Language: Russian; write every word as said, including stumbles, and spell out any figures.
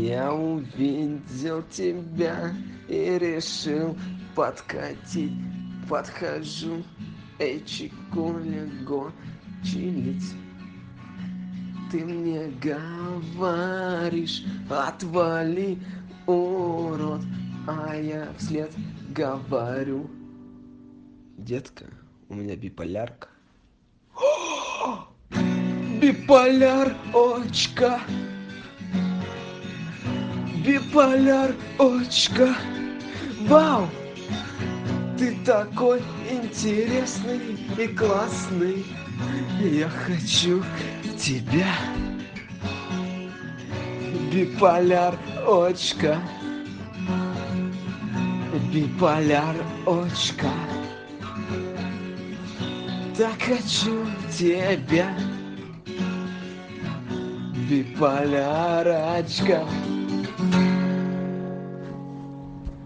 Я увидел тебя и решил подкатить. Подхожу, эй, чику, лего, чилить. Ты мне говоришь, отвали, урод, а я вслед говорю: детка, у меня биполярка. Биполяр, очка. Биполяр, очка. Вау! Ты такой интересный и классный. Я хочу тебя. Биполяр, очка. Биполяр, очка. Так хочу тебя. Биполярочка.